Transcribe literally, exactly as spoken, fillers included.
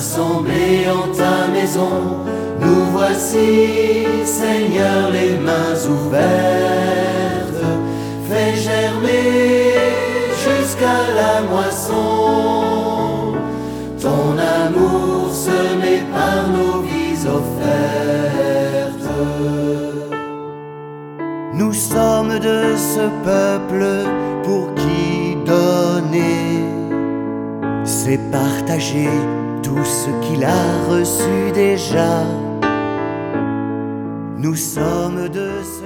rassemblés en ta maison. Nous voici, Seigneur, les mains ouvertes. Fais germer jusqu'à la moisson ton amour semé par nos vies offertes. Nous sommes de ce peuple pour qui donner, c'est partager tout ce qu'il a reçu déjà. Nous sommes de ce